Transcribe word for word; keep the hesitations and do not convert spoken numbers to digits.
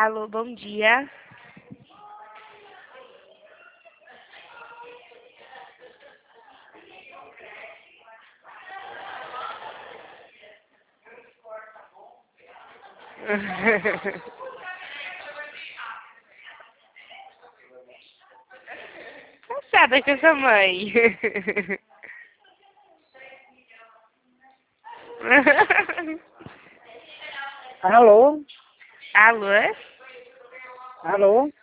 Alô, bom dia. Cansada com essa mãe. Alô? Alô? Alô?